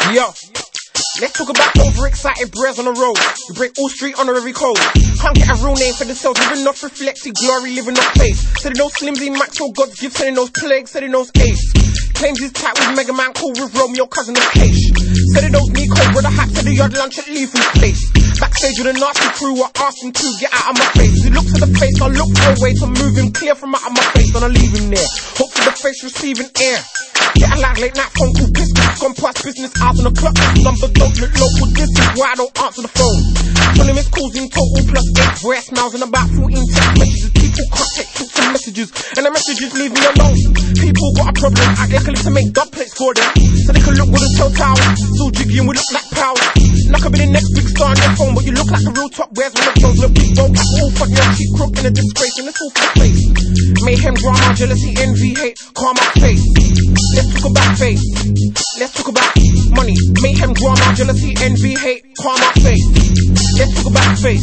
Yo, let's talk about overexcited bros on the road. You break all street honorary code. Can't get a real name for themselves, living off reflected glory, living off faith. Said he knows Slimzy, Maxwell, God's gift, said he knows Plague, said he knows Ace. Claims he's tight with Mega Man, cool with Romeo, cousin of Cage. Said he knows Nico, brother hat to the yard lunch at Leaf's place. Backstage with a nasty crew, I asked him to get out of my face. He looks at the face, I look for a way to move him clear from out of my face, and I leave him there. Hopefully the face receiving air. Get a like late night phone call business. Gone past business hours on the clock. Number don't look local. This is why I don't answer the phone. 20 missed calls in total plus 8 voicemails and about 14 text messages. People can't take talks and messages, and the messages leave me alone. People got a problem. I get to make dub plates for them, so they can look with a toe towel. So jiggy and we look like pals. Like I've been the next big star on your phone, but you look like a real top. Where's when the clothes look big bold? All funny, I keep crook in a disgrace, and it's all for the face. Mayhem, drama, jealousy, envy, hate, calm my face. Let's talk about faith. Let's talk about money. Mayhem, drama, jealousy, envy, hate, calm my face. Let's talk about faith.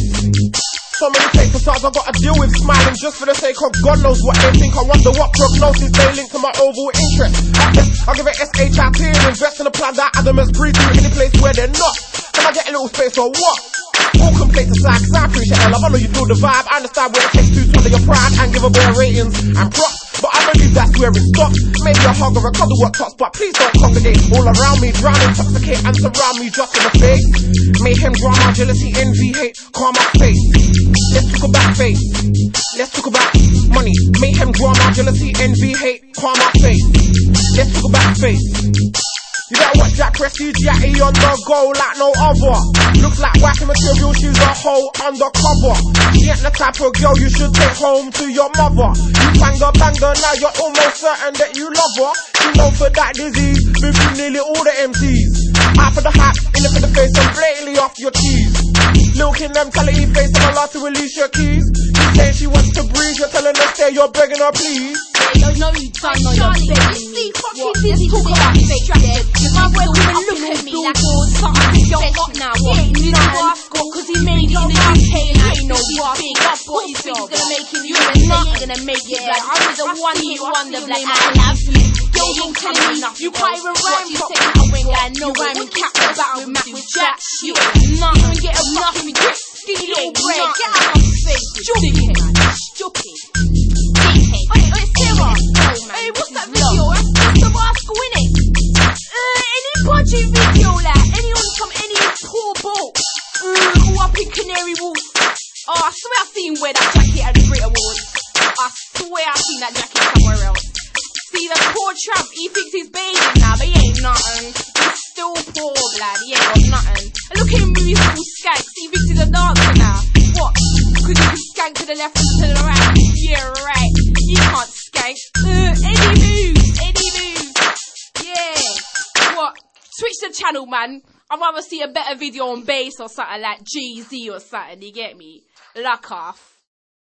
So many paper stars I gotta deal with, smiling just for the sake of God knows what they think. I wonder what prognosis they link to my overall interest. I'll give it SHIT and invest and apply that Adam as breathe through any place where they're not. Can I get a little space or what? All complaints aside, cause I appreciate the love. I know you feel the vibe. I understand what it takes to swallow your pride and give a better ratings and props, but I believe that's where it stops. Maybe a hug or a cuddle what tops, but please don't congregate all around me, drown, intoxicate and surround me just in the face. Mayhem, drama, jealousy, envy, hate, calm my face. Let's talk about faith. Let's talk about money. Mayhem, drama, jealousy, envy, hate, calm my face. Let's talk about faith. You better watch that prestige yatty on the go like no other. Looks like whacking material, she's a whole undercover. She ain't the type of girl you should take home to your mother. You bang her, now you're almost certain that you love her. She knows for that disease, been through nearly all the MCs. Out for the hat, in it for the face, and blatantly off your cheese. Look in them, mentality face, and Allah to release your keys. She saying she wants to breathe, you're telling her stay, you're begging her please. No, you don't know you're begging. What? Let's talk about fake shit. My boy even look at me like something don't got now. You know what I've got, cause he made it in the UK and I ain't no big. That's what he thinks gonna make him USA ain't gonna make it. Like I was a one-hit wonder, like I love you. Yo, don't tell me you can't even rhyme properly. I ain't got no rhyming cap about with Mac with Jack. You ain't nothing, get a nothing, grip, skinny little bread. Get out of my face, stupid. Hey, Sarah. Hey, what's that video? That's the rascal, innit? Any budget video, like, any poor boat. All up in Canary Wharf. Oh, I swear I've seen where that jacket at the Brit Awards. I swear I've seen that jacket somewhere else. See, the poor tramp, he thinks he's bathing now, but he ain't nothing. He's still poor, blood, he ain't got nothing. And look at him with his little skanks, he thinks he's a dancer now. What? Because you can skank to the left and to the right. Yeah, right. You can't skank. Any moves. Yeah. What? Switch the channel, man. I'd rather see a better video on bass or something like Jay-Z or something, you get me? Luck off.